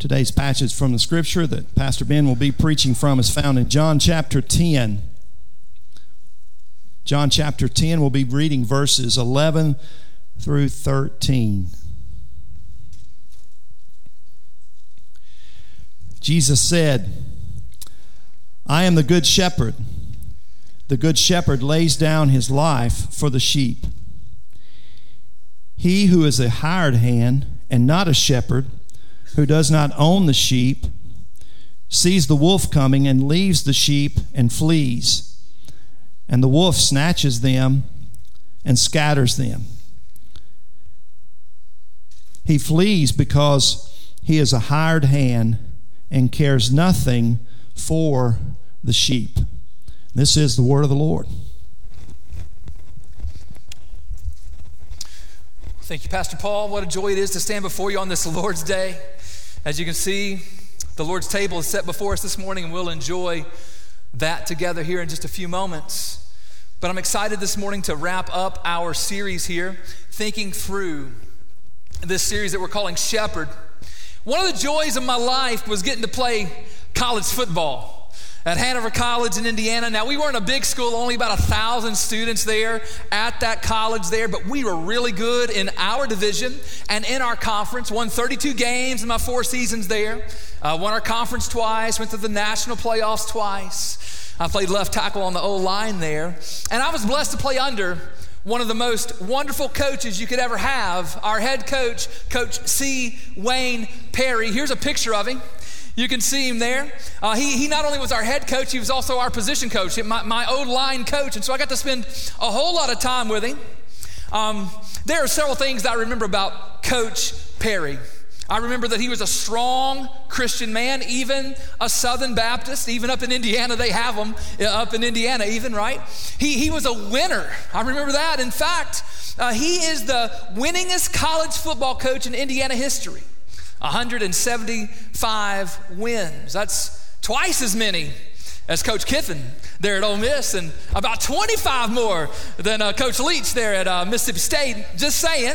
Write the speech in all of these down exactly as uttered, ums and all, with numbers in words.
Today's passage from the scripture that Pastor Ben will be preaching from is found in John chapter ten. John chapter ten, we'll be reading verses eleven through thirteen. Jesus said, I am the good shepherd. The good shepherd lays down his life for the sheep. He who is a hired hand and not a shepherd, who does not own the sheep, sees the wolf coming and leaves the sheep and flees. And the wolf snatches them and scatters them. He flees because he is a hired hand and cares nothing for the sheep. This is the word of the Lord. Thank you, Pastor Paul. What a joy it is to stand before you on this Lord's Day. As you can see, the Lord's table is set before us this morning, and we'll enjoy that together here in just a few moments. But I'm excited this morning to wrap up our series here, thinking through this series that we're calling Shepherd. One of the joys of my life was getting to play college football at Hanover College in Indiana. Now, we weren't a big school, only about a thousand students there at that college there, but we were really good in our division and in our conference. Won thirty-two games in my four seasons there. Uh, won our conference twice, went to the national playoffs twice. I played left tackle on the O-line there. And I was blessed to play under one of the most wonderful coaches you could ever have, our head coach, Coach C. Wayne Perry. Here's a picture of him. You can see him there. Uh, he, he not only was our head coach, he was also our position coach, my, my O-line coach. And so I got to spend a whole lot of time with him. Um, there are several things that I remember about Coach Perry. I remember that he was a strong Christian man, even a Southern Baptist. Even up in Indiana, they have them up in Indiana even, right? He, he was a winner. I remember that. In fact, uh, he is the winningest college football coach in Indiana history. one hundred seventy-five wins. That's twice as many as Coach Kiffin there at Ole Miss, and about twenty-five more than uh, Coach Leach there at uh, Mississippi State. Just saying.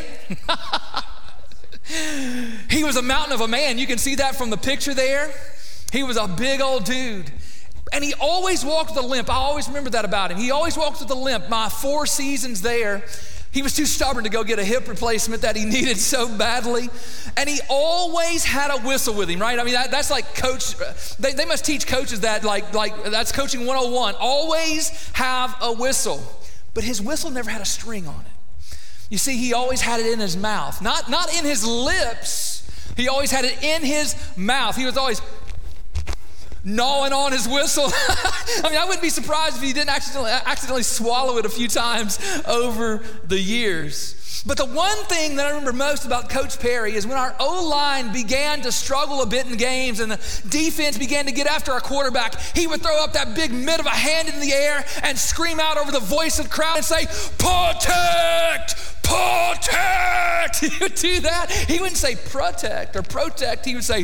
He was a mountain of a man. You can see that from the picture there. He was a big old dude. And he always walked with a limp. I always remember that about him. He always walked with a limp. My four seasons there, he was too stubborn to go get a hip replacement that he needed so badly. And he always had a whistle with him, right? I mean, that, that's like coach, they, they must teach coaches that, like, like that's coaching one oh one. Always have a whistle. But his whistle never had a string on it. You see, he always had it in his mouth. Not, not in his lips. He always had it in his mouth. He was always gnawing on his whistle. I mean, I wouldn't be surprised if he didn't accidentally, accidentally swallow it a few times over the years. But the one thing that I remember most about Coach Perry is when our O-line began to struggle a bit in games and the defense began to get after our quarterback, he would throw up that big mitt of a hand in the air and scream out over the voice of the crowd and say, "Protect! Protect!" He would do that. He wouldn't say protect or protect. He would say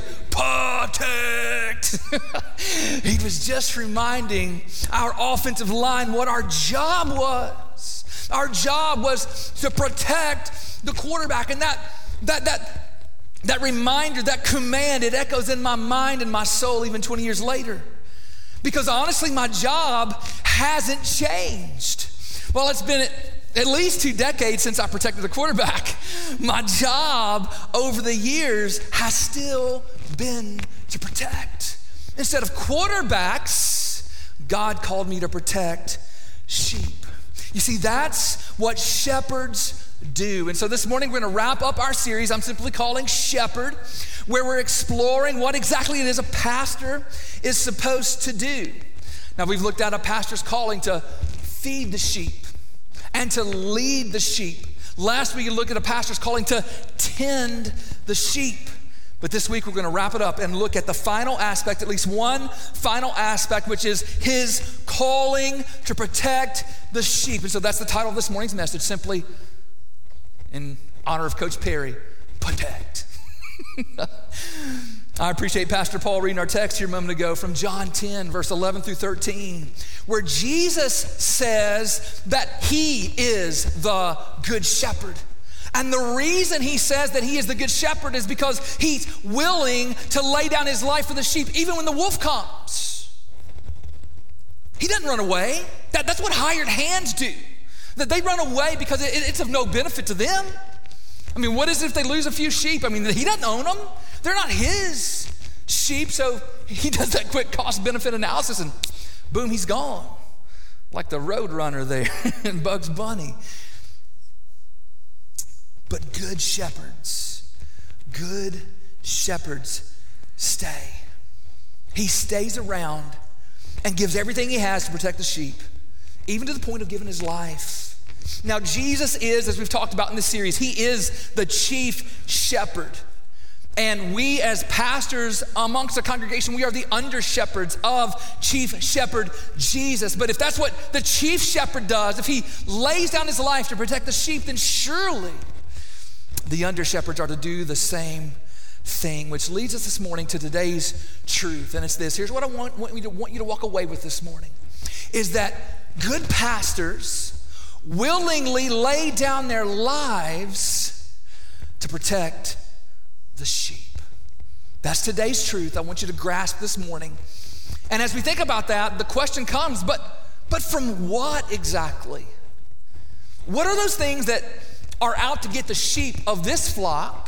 protect. He was just reminding our offensive line what our job was. Our job was to protect the quarterback. And that, that, that, that reminder, that command, it echoes in my mind and my soul even twenty years later. Because honestly, my job hasn't changed. Well, it's been at least two decades since I protected the quarterback. My job over the years has still been to protect. Instead of quarterbacks, God called me to protect sheep. You see, that's what shepherds do. And so this morning we're going to wrap up our series I'm simply calling Shepherd, where we're exploring what exactly it is a pastor is supposed to do. Now, we've looked at a pastor's calling to feed the sheep and to lead the sheep. Last week, you looked at a pastor's calling to tend the sheep. But this week, we're going to wrap it up and look at the final aspect, at least one final aspect, which is his calling to protect the sheep. And so that's the title of this morning's message, simply in honor of Coach Perry, protect. I appreciate Pastor Paul reading our text here a moment ago from John ten, verse eleven through thirteen, where Jesus says that he is the good shepherd. And the reason he says that he is the good shepherd is because he's willing to lay down his life for the sheep, even when the wolf comes. He doesn't run away. That, that's what hired hands do. That they run away because it, it's of no benefit to them. I mean, what is it if they lose a few sheep? I mean, he doesn't own them. They're not his sheep, so he does that quick cost-benefit analysis and boom, he's gone. Like the road runner there in Bugs Bunny. But good shepherds, good shepherds stay. He stays around and gives everything he has to protect the sheep, even to the point of giving his life. Now, Jesus is, as we've talked about in this series, he is the chief shepherd. And we as pastors amongst the congregation, we are the under shepherds of chief shepherd Jesus. But if that's what the chief shepherd does, if he lays down his life to protect the sheep, then surely the under shepherds are to do the same thing, which leads us this morning to today's truth. And it's this. Here's what I want, want, you to, want you to walk away with this morning, is that good pastors willingly lay down their lives to protect the sheep. That's today's truth I want you to grasp this morning. And as we think about that, the question comes, but, but from what exactly? What are those things that are out to get the sheep of this flock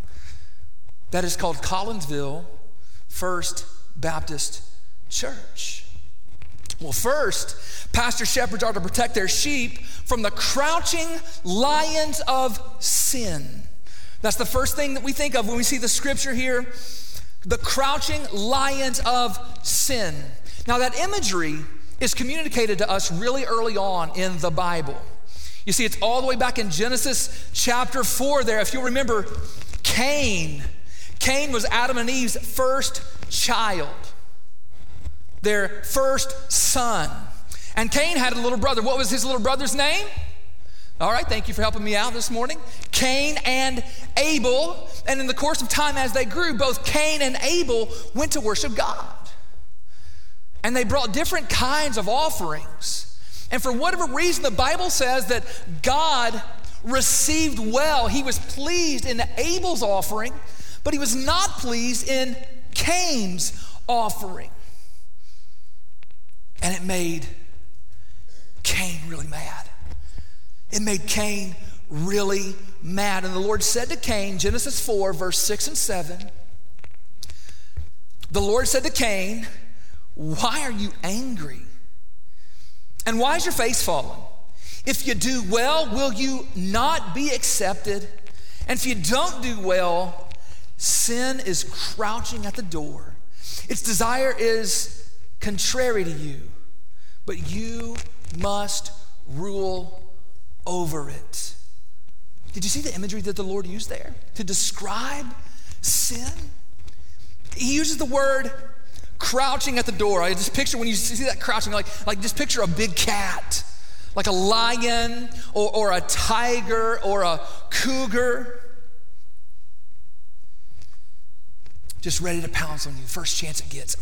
that is called Collinsville First Baptist Church? Well, first, pastor shepherds are to protect their sheep from the crouching lions of sin. That's the first thing that we think of when we see the scripture here, the crouching lions of sin. Now, that imagery is communicated to us really early on in the Bible. You see, it's all the way back in Genesis chapter four there. If you'll remember, Cain. Cain was Adam and Eve's first child, their first son. And Cain had a little brother. What was his little brother's name? All right, thank you for helping me out this morning. Cain and Abel. And in the course of time as they grew, both Cain and Abel went to worship God. And they brought different kinds of offerings. And for whatever reason, the Bible says that God received well. He was pleased in Abel's offering, but he was not pleased in Cain's offering. And it made Cain really mad. It made Cain really mad. And the Lord said to Cain, Genesis four, verse six and seven, the Lord said to Cain, why are you angry? And why is your face fallen? If you do well, will you not be accepted? And if you don't do well, sin is crouching at the door. Its desire is contrary to you, but you must rule over it. Did you see the imagery that the Lord used there to describe sin? He uses the word crouching at the door. I just picture when you see that crouching, like, like just picture a big cat, like a lion or, or a tiger or a cougar, just ready to pounce on you, first chance it gets.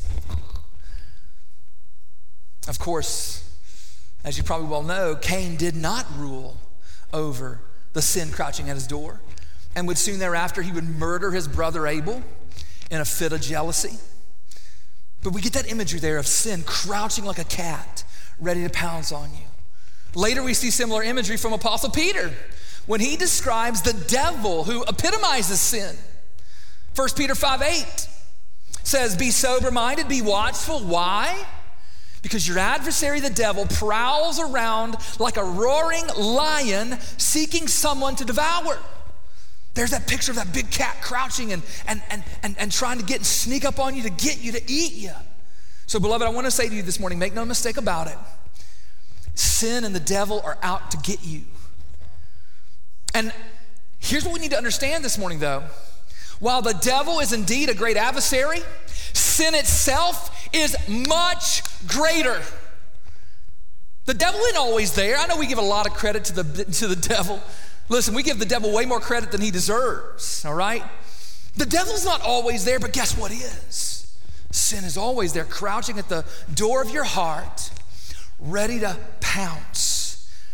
Of course, as you probably well know, Cain did not rule over the sin crouching at his door, and would soon thereafter, he would murder his brother Abel in a fit of jealousy. But we get that imagery there of sin crouching like a cat, ready to pounce on you. Later, we see similar imagery from Apostle Peter when he describes the devil who epitomizes sin. First Peter five eight says, be sober-minded, be watchful. Why? Because your adversary, the devil, prowls around like a roaring lion seeking someone to devour. There's that picture of that big cat crouching and, and, and, and, and trying to get and sneak up on you to get you, to eat you. So, beloved, I want to say to you this morning, make no mistake about it. Sin and the devil are out to get you. And here's what we need to understand this morning, though. While the devil is indeed a great adversary, sin itself is much greater. The devil isn't always there. I know we give a lot of credit to the, to the devil. Listen, we give the devil way more credit than he deserves, all right? The devil's not always there, but guess what is? Sin is always there, crouching at the door of your heart, ready to pounce.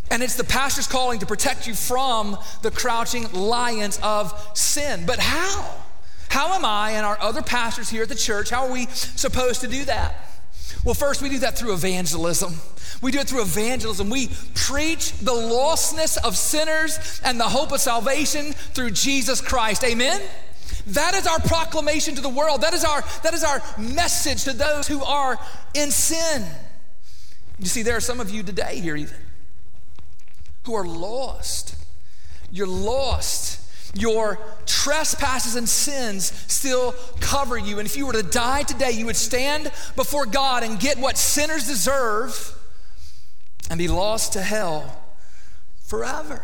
And it's the pastor's calling to protect you from the crouching lions of sin. But how? How am I and our other pastors here at the church, how are we supposed to do that? Well, first, we do that through evangelism. We do it through evangelism. We preach the lostness of sinners and the hope of salvation through Jesus Christ. Amen? That is our proclamation to the world. That is our, that is our message to those who are in sin. You see, there are some of you today here even who are lost. You're lost. Your trespasses and sins still cover you. And if you were to die today, you would stand before God and get what sinners deserve and be lost to hell forever.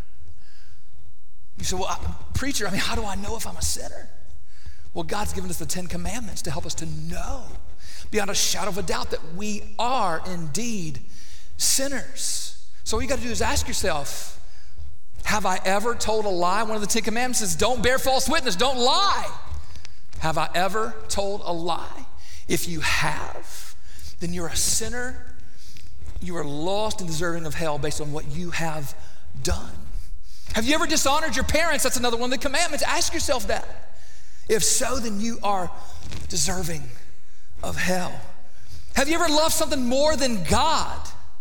You say, well, I, preacher, I mean, how do I know if I'm a sinner? Well, God's given us the Ten Commandments to help us to know beyond a shadow of a doubt that we are indeed sinners. So all you got to do is ask yourself, have I ever told a lie? One of the Ten Commandments says, don't bear false witness, don't lie. Have I ever told a lie? If you have, then you're a sinner. You are lost and deserving of hell based on what you have done. Have you ever dishonored your parents? That's another one of the commandments. Ask yourself that. If so, then you are deserving of hell. Have you ever loved something more than God?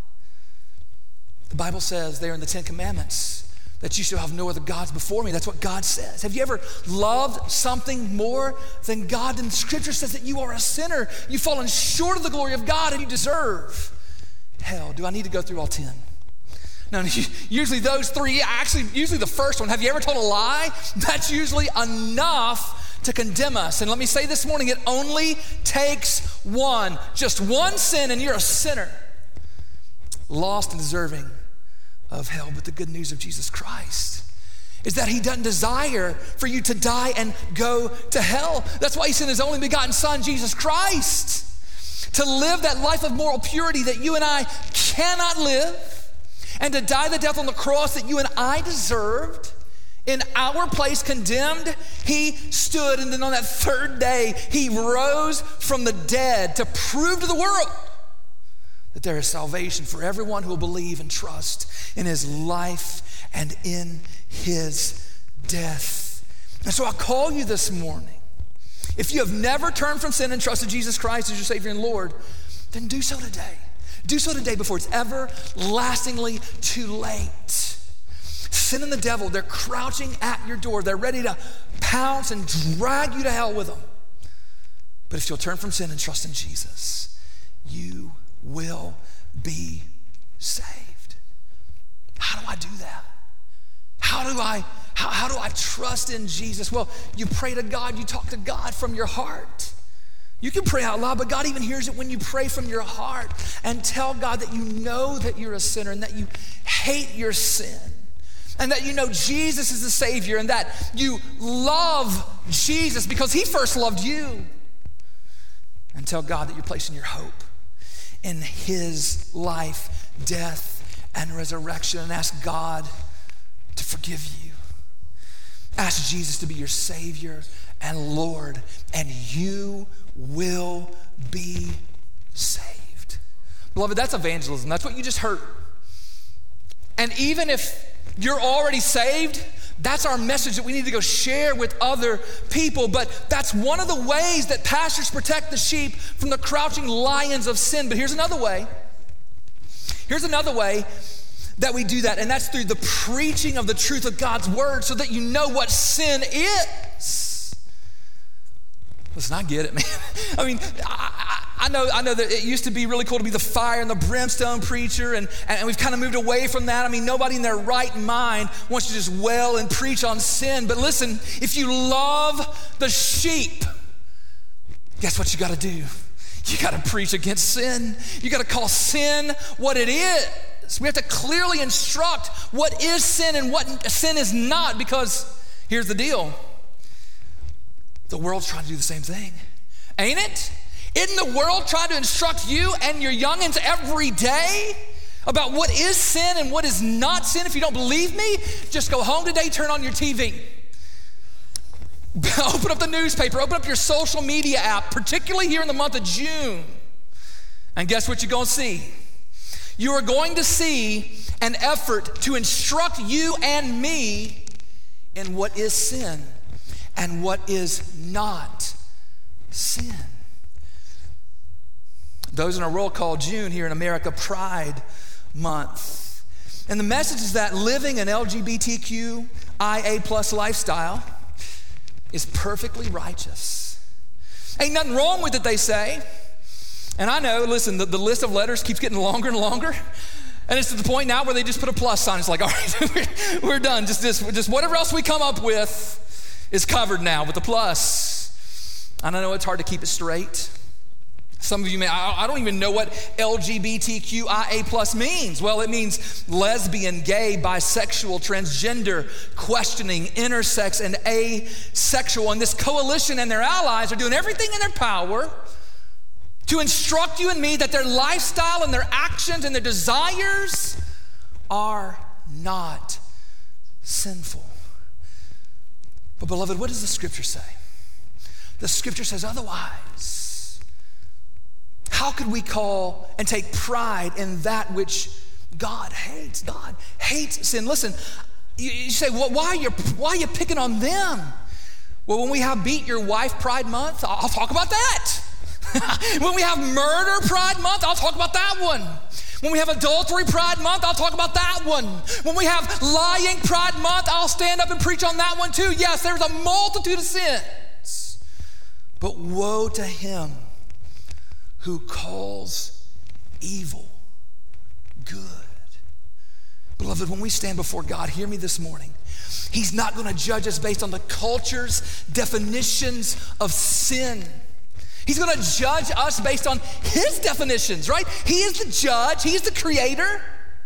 The Bible says there in the Ten Commandments that you shall have no other gods before me. That's what God says. Have you ever loved something more than God? And Scripture says that you are a sinner. You've fallen short of the glory of God and you deserve hell. Do I need to go through all ten? No, usually those three, actually, usually the first one, have you ever told a lie? That's usually enough to condemn us. And let me say this morning, it only takes one, just one sin, and you're a sinner, lost and deserving of hell. But the good news of Jesus Christ is that he doesn't desire for you to die and go to hell. That's why he sent his only begotten son, Jesus Christ, to live that life of moral purity that you and I cannot live, and to die the death on the cross that you and I deserved. In our place, condemned, he stood, and then on that third day, he rose from the dead to prove to the world that there is salvation for everyone who will believe and trust in his life and in his death. And so I call you this morning. If you have never turned from sin and trusted Jesus Christ as your Savior and Lord, then do so today. Do so today before it's everlastingly too late. Sin and the devil, they're crouching at your door. They're ready to pounce and drag you to hell with them. But if you'll turn from sin and trust in Jesus, you will be saved. How do I do that? How do I, how, how do I trust in Jesus? Well, you pray to God, you talk to God from your heart. You can pray out loud, but God even hears it when you pray from your heart and tell God that you know that you're a sinner and that you hate your sin and that you know Jesus is the Savior and that you love Jesus because he first loved you. And tell God that you're placing your hope in his life, death, and resurrection, and ask God to forgive you. Ask Jesus to be your Savior and Lord, and you will be saved. Beloved, that's evangelism. That's what you just heard. And even if you're already saved, that's our message that we need to go share with other people. But that's one of the ways that pastors protect the sheep from the crouching lions of sin. But here's another way. Here's another way that we do that, and that's through the preaching of the truth of God's word so that you know what sin is. Listen, I get it, man. I mean, I, I know I know that it used to be really cool to be the fire and the brimstone preacher, and, and we've kind of moved away from that. I mean, nobody in their right mind wants to just wail and preach on sin. But listen, if you love the sheep, guess what you got to do? You got to preach against sin. You got to call sin what it is. We have to clearly instruct what is sin and what sin is not, because here's the deal. The world's trying to do the same thing, ain't it? Isn't the world trying to instruct you and your youngins every day about what is sin and what is not sin? If you don't believe me, just go home today, turn on your T V. Open up the newspaper, open up your social media app, particularly here in the month of June. And guess what you're gonna see? you are going to see an effort to instruct you and me in what is sin and what is not sin. Those in a roll call June here in America, Pride Month. And the message is that living an L G B T Q I A plus lifestyle is perfectly righteous. Ain't nothing wrong with it, they say. And I know, listen, the, the list of letters keeps getting longer and longer. And it's to the point now where they just put a plus sign. It's like, all right, we're done. Just, just, just whatever else we come up with is covered now with the plus. And I know it's hard to keep it straight. Some of you may, I, I don't even know what L G B T Q I A plus means. Well, it means lesbian, gay, bisexual, transgender, questioning, intersex, and asexual. And this coalition and their allies are doing everything in their power to instruct you and me that their lifestyle and their actions and their desires are not sinful. But beloved, what does the scripture say? The scripture says otherwise. How could we call and take pride in that which God hates? God hates sin. Listen, you, you say, well, why are you, why are you picking on them? Well, when we have Beat Your Wife Pride Month, I'll, I'll talk about that. When we have Murder Pride Month, I'll talk about that one. When we have Adultery Pride Month, I'll talk about that one. When we have Lying Pride Month, I'll stand up and preach on that one too. Yes, there's a multitude of sins. But woe to him who calls evil good. Beloved, when we stand before God, hear me this morning, he's not going to judge us based on the culture's definitions of sin. He's going to judge us based on his definitions, right? He is the judge. He is the creator.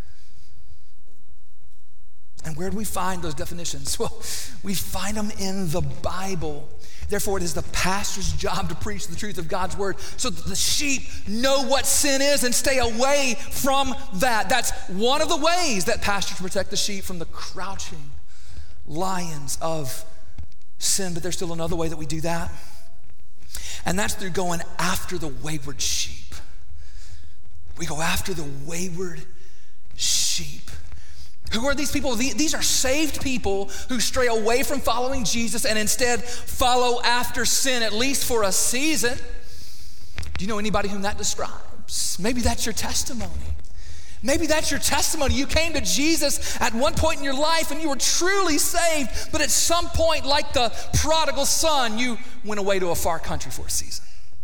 And where do we find those definitions? Well, we find them in the Bible. Therefore, it is the pastor's job to preach the truth of God's word so that the sheep know what sin is and stay away from that. That's one of the ways that pastors protect the sheep from the crouching lions of sin. But there's still another way that we do that. And that's through going after the wayward sheep. We go after the wayward sheep. Who are these people? These are saved people who stray away from following Jesus and instead follow after sin, at least for a season. Do you know anybody whom that describes? Maybe that's your testimony. Maybe that's your testimony. You came to Jesus at one point in your life and you were truly saved, but at some point, like the prodigal son, you went away to a far country for a season.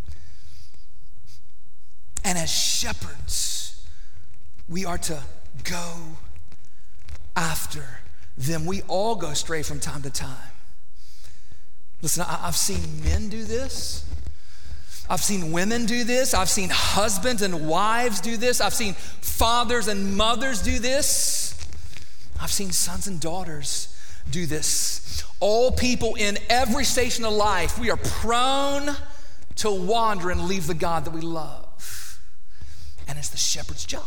And as shepherds, we are to go after them. We all go astray from time to time. Listen, I've seen men do this. I've seen women do this. I've seen husbands and wives do this. I've seen fathers and mothers do this. I've seen sons and daughters do this. All people in every station of life, we are prone to wander and leave the God that we love. And it's the shepherd's job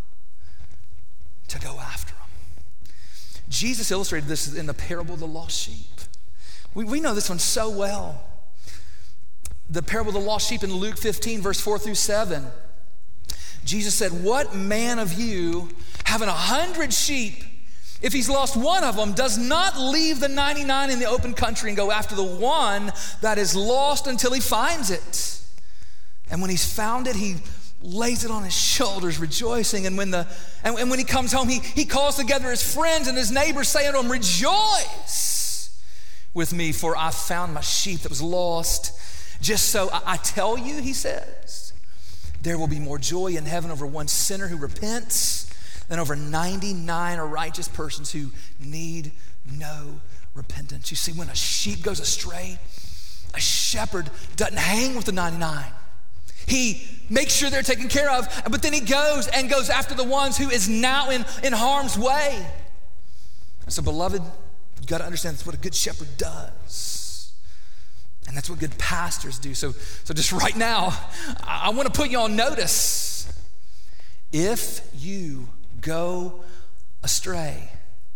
to go after them. Jesus illustrated this in the parable of the lost sheep. We, we know this one so well. The parable of the lost sheep in Luke fifteen, verse four through seven. Jesus said, what man of you, having a hundred sheep, if he's lost one of them, does not leave the ninety-nine in the open country and go after the one that is lost until he finds it? And when he's found it, he lays it on his shoulders, rejoicing. And when the and, and when he comes home, he, he calls together his friends and his neighbors, saying to him, rejoice with me, for I found my sheep that was lost. Just so I, I tell you, he says, there will be more joy in heaven over one sinner who repents than over ninety-nine righteous persons who need no repentance. You see, when a sheep goes astray, a shepherd doesn't hang with the ninety-nine. He makes sure they're taken care of, but then he goes and goes after the ones who is now in, in harm's way. And so, beloved, you got to understand that's what a good shepherd does. And that's what good pastors do. So, so just right now, I, I want to put you on notice. If you go astray,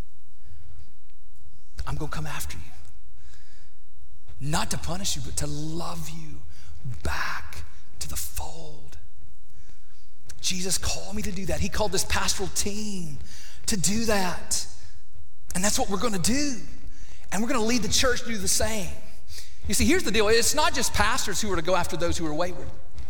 I'm going to come after you. Not to punish you, but to love you back to the fold. Jesus called me to do that. He called this pastoral team to do that. And that's what we're going to do. And we're going to lead the church to do the same. You see, here's the deal. It's not just pastors who are to go after those who are wayward.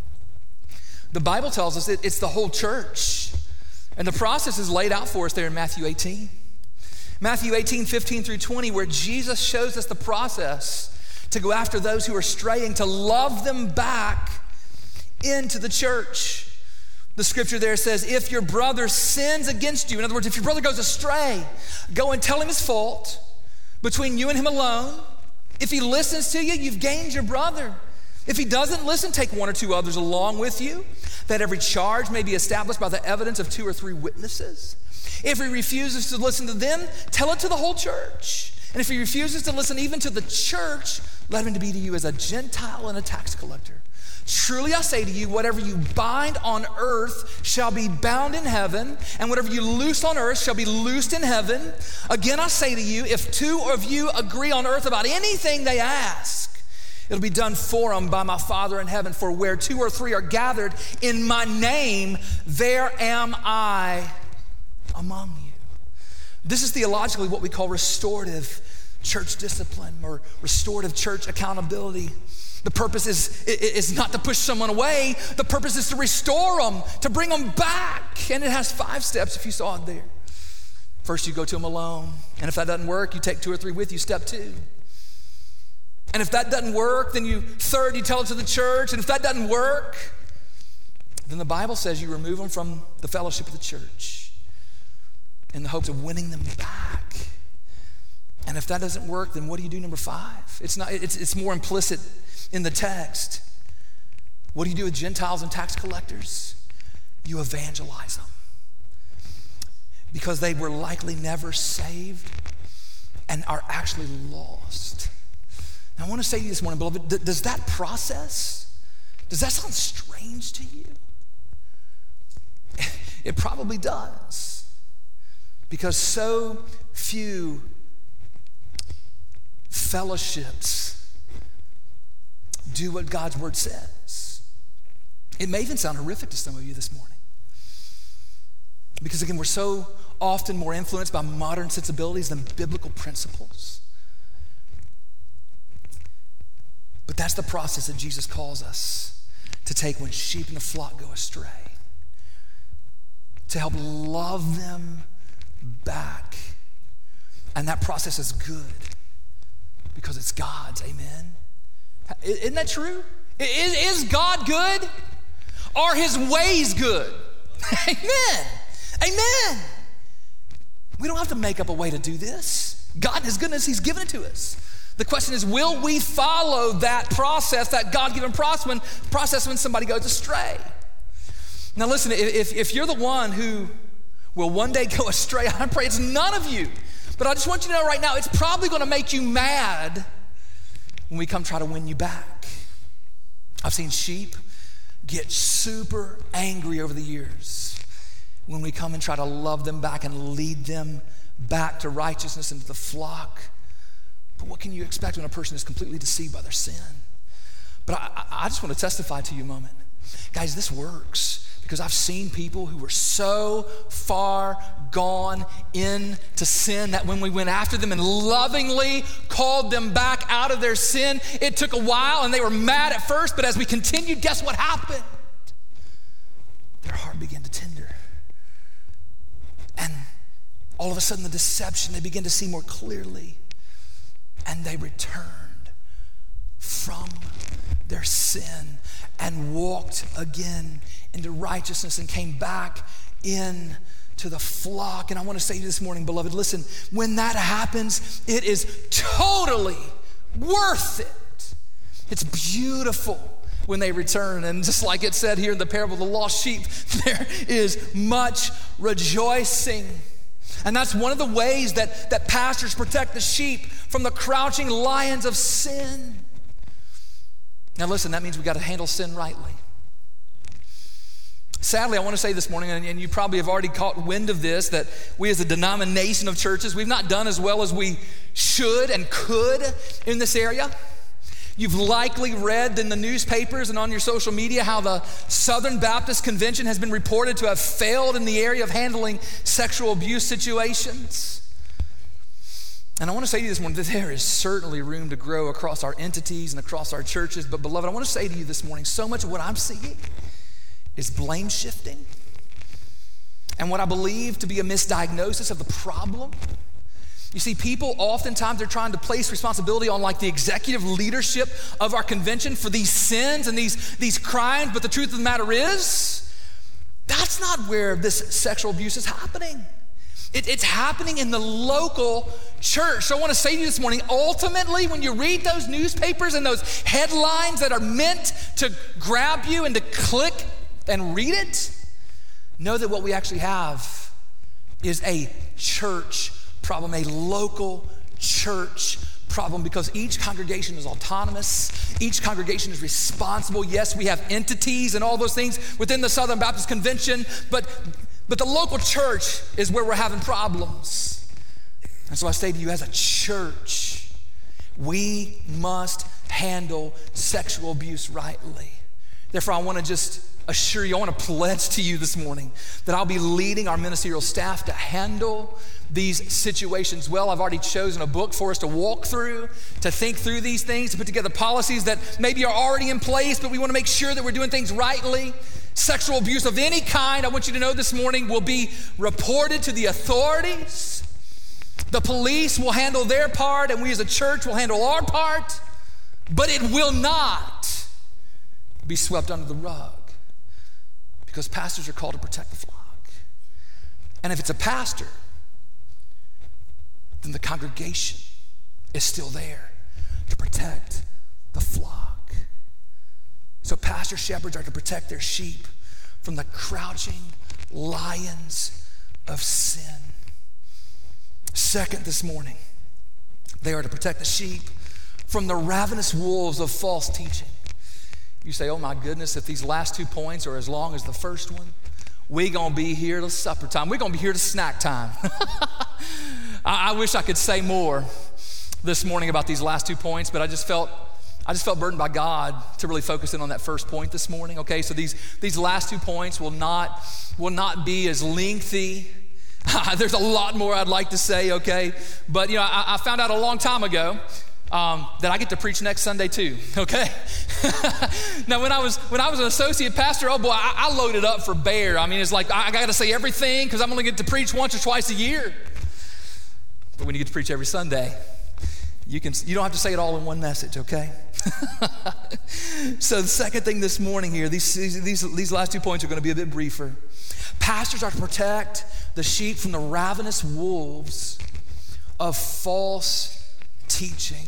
The Bible tells us that it's the whole church. And the process is laid out for us there in Matthew eighteen. Matthew eighteen, fifteen through twenty, where Jesus shows us the process to go after those who are straying, to love them back into the church. The scripture there says, if your brother sins against you, in other words, if your brother goes astray, go and tell him his fault between you and him alone. If he listens to you, you've gained your brother. If he doesn't listen, take one or two others along with you, that every charge may be established by the evidence of two or three witnesses. If he refuses to listen to them, tell it to the whole church. And if he refuses to listen even to the church, let him to be to you as a Gentile and a tax collector. Truly I say to you, whatever you bind on earth shall be bound in heaven, and whatever you loose on earth shall be loosed in heaven. Again, I say to you, if two of you agree on earth about anything they ask, it'll be done for them by my Father in heaven. For where two or three are gathered in my name, there am I among you. This is theologically what we call restorative church discipline or restorative church accountability. The purpose is, is not to push someone away. The purpose is to restore them, to bring them back. And it has five steps if you saw it there. First, you go to them alone. And if that doesn't work, you take two or three with you, step two. And if that doesn't work, then you, third, you tell it to the church. And if that doesn't work, then the Bible says you remove them from the fellowship of the church in the hopes of winning them back. And if that doesn't work, then what do you do, number five? It's not. It's, it's more implicit in the text. What do you do with Gentiles and tax collectors? You evangelize them. Because they were likely never saved and are actually lost. Now I want to say to you this morning, beloved, does that process, does that sound strange to you? It probably does. Because so few fellowships do what God's word says. It may even sound horrific to some of you this morning. Because again, we're so often more influenced by modern sensibilities than biblical principles. But that's the process that Jesus calls us to take when sheep in the flock go astray. To help love them back. And that process is good because it's God's, amen? Isn't that true? Is, is God good? Are his ways good? Amen. Amen. We don't have to make up a way to do this. God, in his goodness, he's given it to us. The question is, will we follow that process, that God-given process when, process when somebody goes astray? Now listen, if, if you're the one who will one day go astray, I pray it's none of you. But I just want you to know right now, it's probably going to make you mad when we come try to win you back. I've seen sheep get super angry over the years when we come and try to love them back and lead them back to righteousness and to the flock. But what can you expect when a person is completely deceived by their sin? But I, I just want to testify to you a moment. Guys, this works. Because I've seen people who were so far gone into sin that when we went after them and lovingly called them back out of their sin, it took a while and they were mad at first, but as we continued, guess what happened? Their heart began to tender. And all of a sudden the deception, they began to see more clearly. And they returned from their sin and walked again into righteousness and came back in to the flock. And I want to say to you this morning, beloved, listen, when that happens, it is totally worth it. It's beautiful when they return. And just like it said here in the parable of the lost sheep, there is much rejoicing. And that's one of the ways that, that pastors protect the sheep from the crouching lions of sin. Now listen, that means we got to handle sin rightly. Sadly, I want to say this morning, and you probably have already caught wind of this, that we as a denomination of churches, we've not done as well as we should and could in this area. You've likely read in the newspapers and on your social media how the Southern Baptist Convention has been reported to have failed in the area of handling sexual abuse situations. And I want to say to you this morning that there is certainly room to grow across our entities and across our churches. But beloved, I want to say to you this morning, so much of what I'm seeing is blame shifting and what I believe to be a misdiagnosis of the problem. You see, people oftentimes they're trying to place responsibility on like the executive leadership of our convention for these sins and these, these crimes, but the truth of the matter is, that's not where this sexual abuse is happening. It, it's happening in the local church. So I want to say to you this morning, ultimately, when you read those newspapers and those headlines that are meant to grab you and to click and read it, know that what we actually have is a church problem, a local church problem, because each congregation is autonomous. Each congregation is responsible. Yes, we have entities and all those things within the Southern Baptist Convention, but, but the local church is where we're having problems. And so I say to you, as a church, we must handle sexual abuse rightly. Therefore, I want to just assure you, I want to pledge to you this morning that I'll be leading our ministerial staff to handle these situations well. I've already chosen a book for us to walk through, to think through these things, to put together policies that maybe are already in place, but we want to make sure that we're doing things rightly. Sexual abuse of any kind, I want you to know this morning, will be reported to the authorities. The police will handle their part, and we as a church will handle our part, but it will not be swept under the rug, because pastors are called to protect the flock. And if it's a pastor, then the congregation is still there to protect the flock. So pastor shepherds are to protect their sheep from the crouching lions of sin. Second, this morning, they are to protect the sheep from the ravenous wolves of false teaching. You say, oh my goodness, if these last two points are as long as the first one, we gonna be here till supper time. We're gonna be here to snack time. I, I wish I could say more this morning about these last two points, but I just felt I just felt burdened by God to really focus in on that first point this morning. Okay, so these these last two points will not will not be as lengthy. There's a lot more I'd like to say. Okay, but you know, I, I found out a long time ago Um, that I get to preach next Sunday too, okay? Now, when I was when I was an associate pastor, oh boy, I, I loaded up for bear. I mean, it's like I, I got to say everything because I'm only get to preach once or twice a year. But when you get to preach every Sunday, you can you don't have to say it all in one message, okay? So the second thing this morning here, these these these last two points are going to be a bit briefer. Pastors are to protect the sheep from the ravenous wolves of false teaching.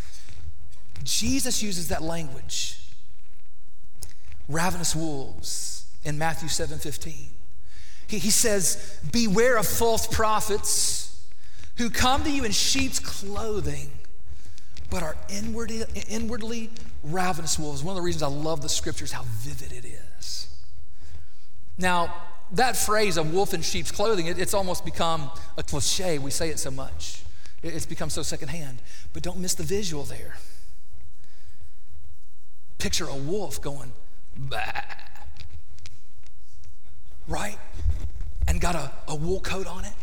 Jesus uses that language, ravenous wolves, in Matthew seven fifteen. He, he says, beware of false prophets who come to you in sheep's clothing, but are inwardly, inwardly ravenous wolves. One of the reasons I love the scriptures, how vivid it is. Now, that phrase, a wolf in sheep's clothing, it, it's almost become a cliche. We say it so much. It, it's become so secondhand. But don't miss the visual there. Picture a wolf going, bah, right? And got a, a wool coat on it.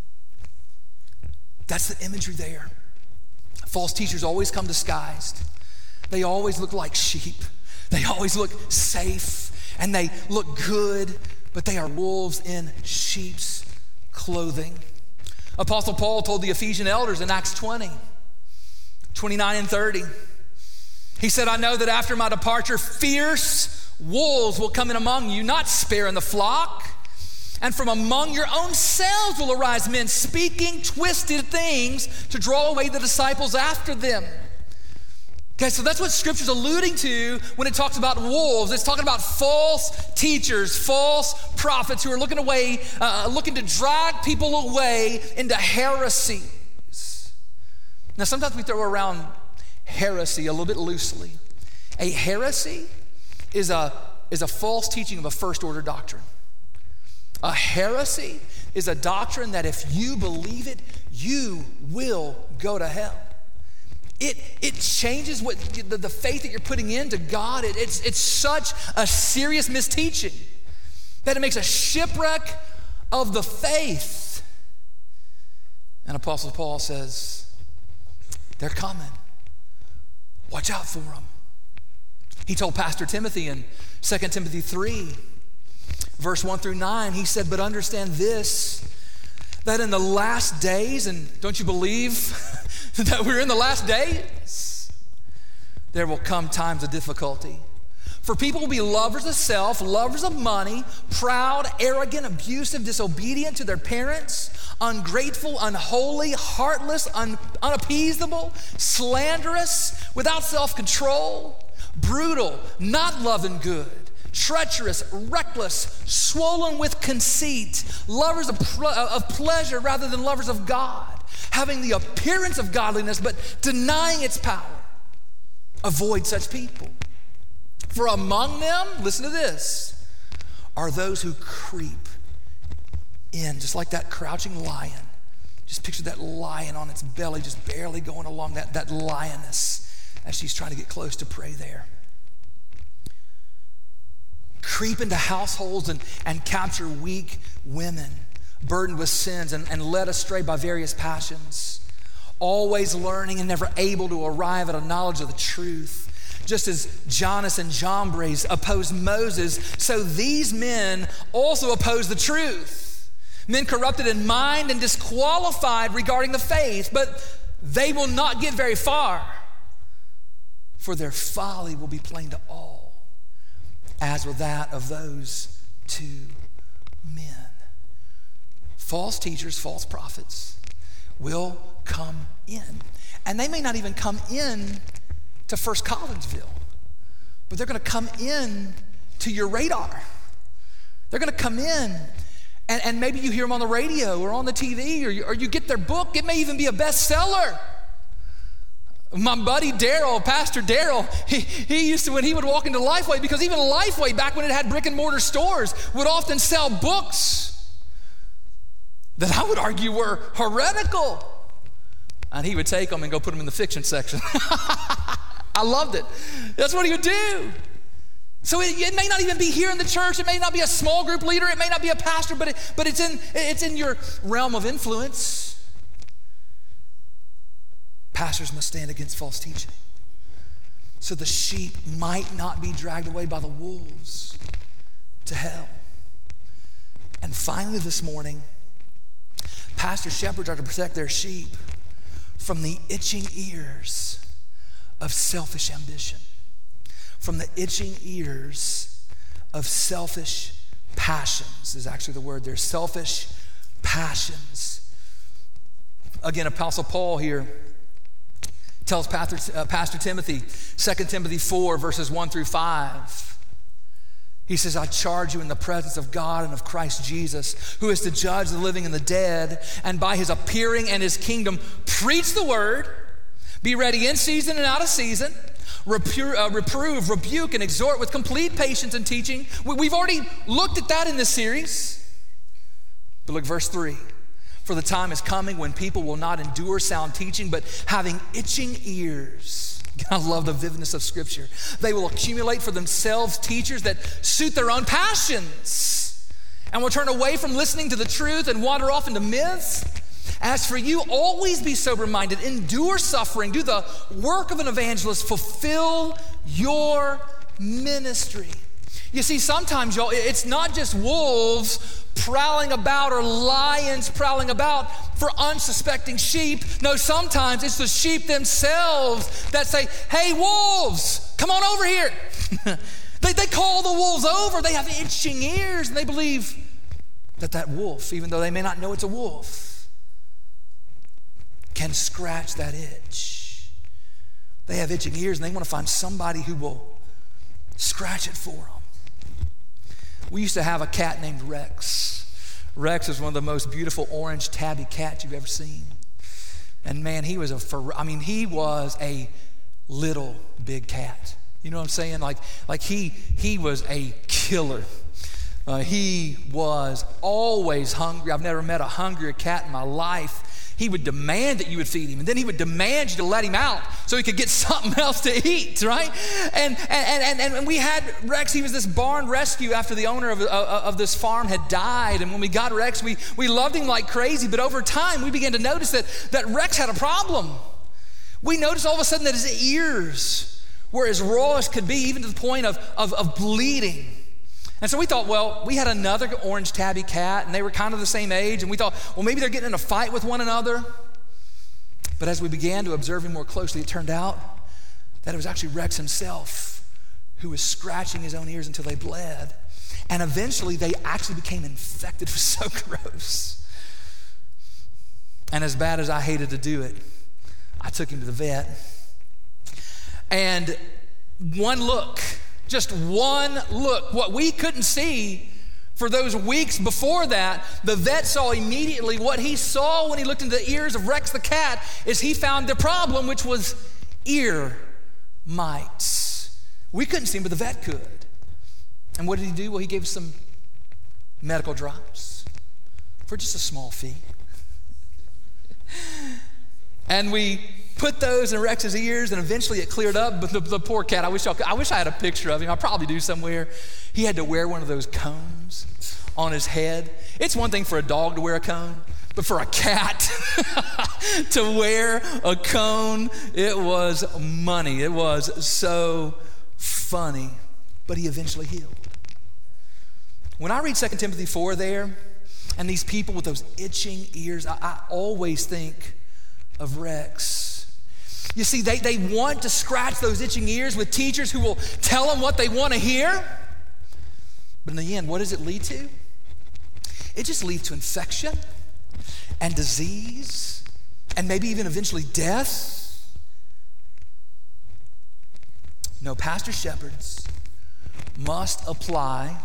That's the imagery there. False teachers always come disguised. They always look like sheep. They always look safe and they look good, but they are wolves in sheep's clothing. Apostle Paul told the Ephesian elders in Acts twenty, twenty-nine and thirty, he said, I know that after my departure, fierce wolves will come in among you, not sparing the flock. And from among your own selves will arise men speaking twisted things to draw away the disciples after them. Okay, so that's what Scripture's alluding to when it talks about wolves. It's talking about false teachers, false prophets who are looking away, uh, looking to drag people away into heresies. Now, sometimes we throw around heresy a little bit loosely. A heresy is a, is a false teaching of a first order doctrine. A heresy is a doctrine that if you believe it, you will go to hell. it, it changes what the, the faith that you're putting into God. It, it's, it's such a serious misteaching that it makes a shipwreck of the faith. And Apostle Paul says, they're coming. Watch out for them. He told Pastor Timothy in Second Timothy three, verse one through nine, he said, but understand this, that in the last days, and don't you believe that we're in the last days? There will come times of difficulty. For people will be lovers of self, lovers of money, proud, arrogant, abusive, disobedient to their parents, ungrateful, unholy, heartless, un- unappeasable, slanderous, without self-control, brutal, not loving good, treacherous, reckless, swollen with conceit, lovers of, pl- of pleasure rather than lovers of God, having the appearance of godliness but denying its power. Avoid such people. For among them, listen to this, are those who creep in, just like that crouching lion. Just picture that lion on its belly, just barely going along, that, that lioness as she's trying to get close to prey there. Creep into households and, and capture weak women, burdened with sins and, and led astray by various passions, always learning and never able to arrive at a knowledge of the truth. Just as Jannes and Jambres opposed Moses, so these men also oppose the truth. Men corrupted in mind and disqualified regarding the faith, but they will not get very far, for their folly will be plain to all, as will that of those two men. False teachers, false prophets will come in. And they may not even come in to First Collinsville, but they're going to come in to your radar. They're going to come in, and, and maybe you hear them on the radio or on the T V, or you, or you get their book. It may even be a bestseller. My buddy Daryl, Pastor Daryl, he, he used to, when he would walk into Lifeway, because even Lifeway, back when it had brick and mortar stores, would often sell books that I would argue were heretical. And he would take them and go put them in the fiction section. I loved it. That's what he would do. So it, it may not even be here in the church. It may not be a small group leader. It may not be a pastor, but it, but it's in it's in your realm of influence. Pastors must stand against false teaching, so the sheep might not be dragged away by the wolves to hell. And finally, this morning, pastor shepherds are to protect their sheep from the itching ears of selfish ambition, from the itching ears of selfish passions is actually the word there, selfish passions. Again, Apostle Paul here tells Pastor, uh, Pastor Timothy, Second Timothy four, verses one through five. He says, I charge you in the presence of God and of Christ Jesus, who is to judge the living and the dead, and by his appearing and his kingdom, preach the word. Be ready in season and out of season. Reprove, uh, reprove, rebuke, and exhort with complete patience and teaching. We, we've already looked at that in this series. But look, verse three. For the time is coming when people will not endure sound teaching, but having itching ears. I love the vividness of Scripture. They will accumulate for themselves teachers that suit their own passions, and will turn away from listening to the truth and wander off into myths. As for you, always be sober-minded, endure suffering, do the work of an evangelist, fulfill your ministry. You see, sometimes, y'all, it's not just wolves prowling about or lions prowling about for unsuspecting sheep. No, sometimes it's the sheep themselves that say, hey, wolves, come on over here. they, they call the wolves over. They have itching ears, and they believe that that wolf, even though they may not know it's a wolf, can scratch that itch. They have itching ears, and they want to find somebody who will scratch it for them. We used to have a cat named Rex. Rex is one of the most beautiful orange tabby cats you've ever seen. And man, he was a, fer- I mean, he was a little big cat. You know what I'm saying? Like, like he, he was a killer. Uh, he was always hungry. I've never met a hungrier cat in my life. he would demand that you would feed him, and then he would demand you to let him out so he could get something else to eat, right? And and and and we had Rex. He was this barn rescue after the owner of, of, of this farm had died, and when we got Rex, we we loved him like crazy. But over time, we began to notice that that Rex had a problem. We noticed all of a sudden that his ears were as raw as could be, even to the point of of, of bleeding. And so we thought, well, we had another orange tabby cat, and they were kind of the same age, and we thought, well, maybe they're getting in a fight with one another. But as we began to observe him more closely, it turned out that it was actually Rex himself who was scratching his own ears until they bled. And eventually, they actually became infected. It was so gross. And as bad as I hated to do it, I took him to the vet. And one look, just one look, what we couldn't see for those weeks before that, the vet saw immediately. What he saw when he looked into the ears of Rex the cat is he found the problem, which was ear mites. We couldn't see him, but the vet could. And what did he do? Well, he gave us some medical drops for just a small fee. And we put those in Rex's ears, and eventually it cleared up. But the, the poor cat, I wish, y'all could, I wish I had a picture of him. I probably do somewhere. He had to wear one of those cones on his head. It's one thing for a dog to wear a cone, but for a cat to wear a cone, it was money. It was so funny. But he eventually healed. When I read Second Timothy four there, and these people with those itching ears, I, I always think of Rex. You see, they, they want to scratch those itching ears with teachers who will tell them what they want to hear. But in the end, what does it lead to? It just leads to infection and disease and maybe even eventually death. No, pastor shepherds must apply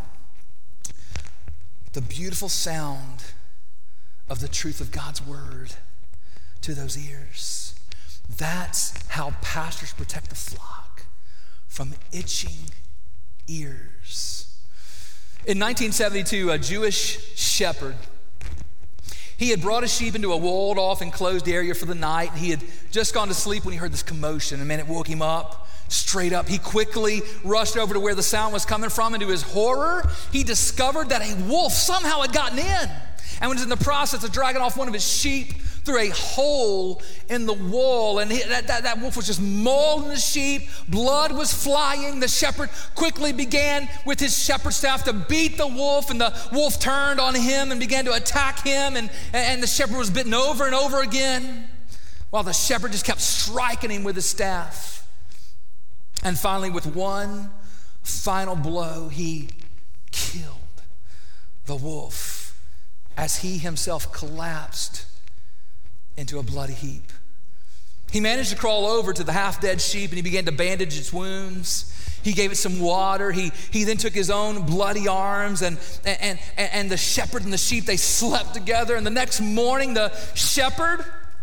the beautiful sound of the truth of God's word to those ears. That's how pastors protect the flock from itching ears. In nineteen seventy-two, a Jewish shepherd, he had brought his sheep into a walled-off enclosed area for the night. He had just gone to sleep when he heard this commotion, and man, it woke him up. Straight up, he quickly rushed over to where the sound was coming from, and to his horror, he discovered that a wolf somehow had gotten in and was in the process of dragging off one of his sheep through a hole in the wall. And he, that, that, that wolf was just mauling the sheep. Blood was flying. The shepherd quickly began with his shepherd staff to beat the wolf, and the wolf turned on him and began to attack him, and, and the shepherd was bitten over and over again while the shepherd just kept striking him with his staff. And finally, with one final blow, he killed the wolf as he himself collapsed into a bloody heap. He managed to crawl over to the half-dead sheep, and he began to bandage its wounds. He gave it some water. He, he then took his own bloody arms, and, and, and, and the shepherd and the sheep, they slept together. And the next morning, the shepherd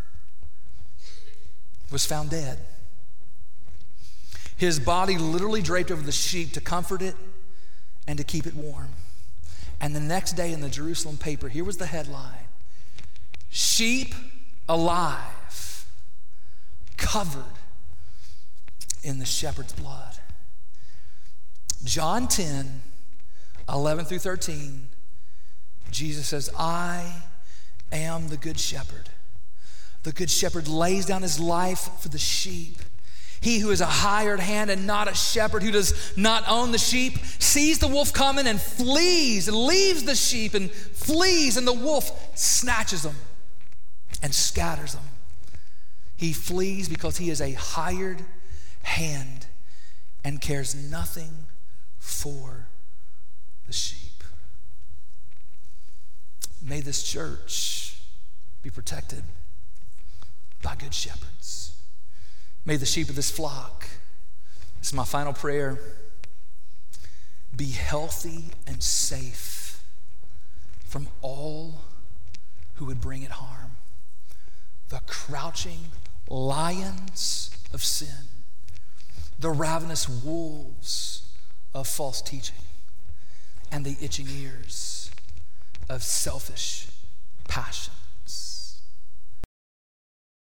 was found dead. His body literally draped over the sheep to comfort it and to keep it warm. And the next day in the Jerusalem paper, here was the headline: "Sheep alive, covered in the shepherd's blood." John ten, eleven through thirteen, Jesus says, "I am the good shepherd. The good shepherd lays down his life for the sheep. He who is a hired hand and not a shepherd, who does not own the sheep, sees the wolf coming and flees, and leaves the sheep and flees, and the wolf snatches them and scatters them. He flees because he is a hired hand and cares nothing for the sheep." May this church be protected by good shepherds. May the sheep of this flock, this is my final prayer, be healthy and safe from all who would bring it harm. The crouching lions of sin, the ravenous wolves of false teaching, and the itching ears of selfish passion.